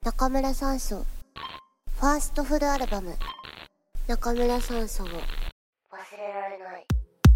中村酸素ファーストフルアルバム中村酸素を忘れられない。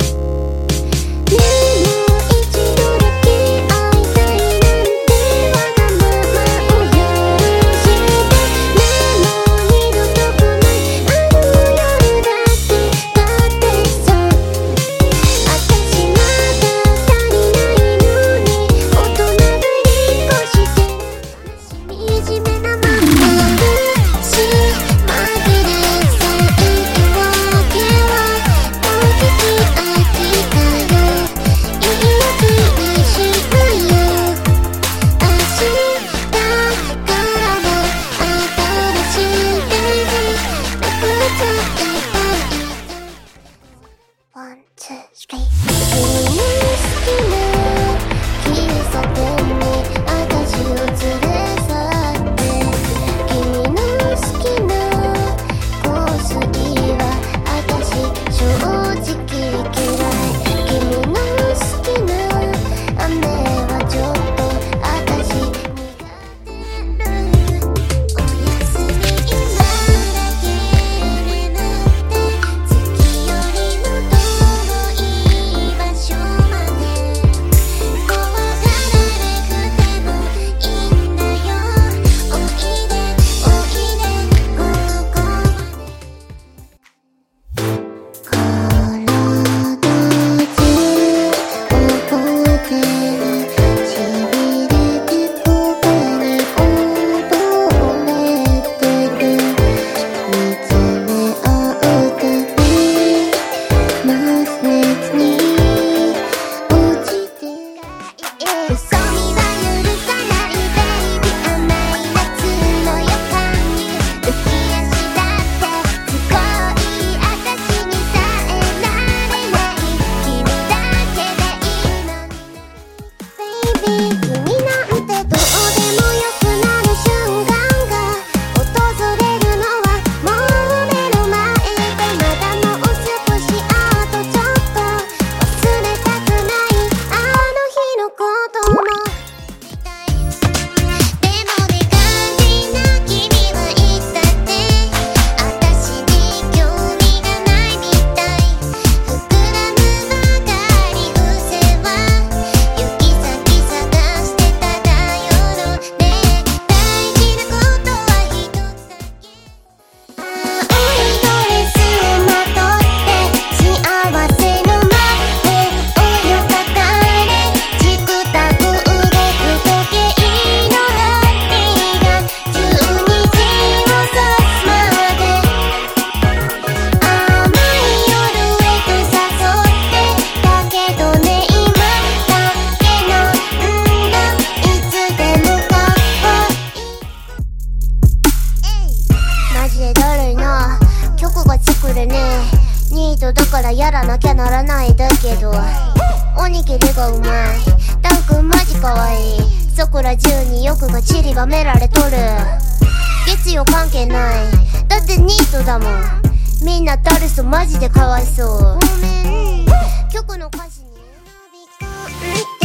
ニートだからやらなきゃならないだけどおにぎりがうまいダン君マジかわいいそこら中に欲が散りばめられとる月曜関係ないだってニートだもんみんなダルスマジでかわいそうごめん曲の歌詞に